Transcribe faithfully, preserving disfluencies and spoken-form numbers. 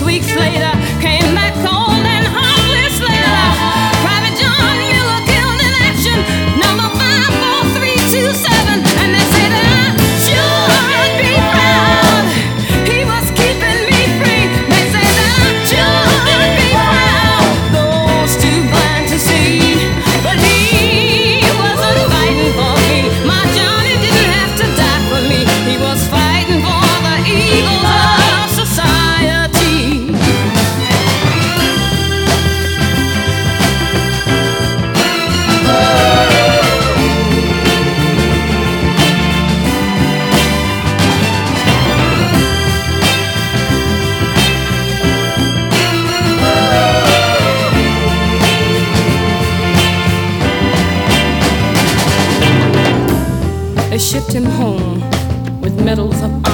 weeks later, came back cold and heartless later. Private John Miller killed in action, number five four three two seven. And they say that I should be proud. He was keeping me free. They say that I should be proud. Those too blind to see, but he wasn't fighting for me. My Johnny didn't have to die for me. He was fighting for the evil of society. They shipped him home with medals of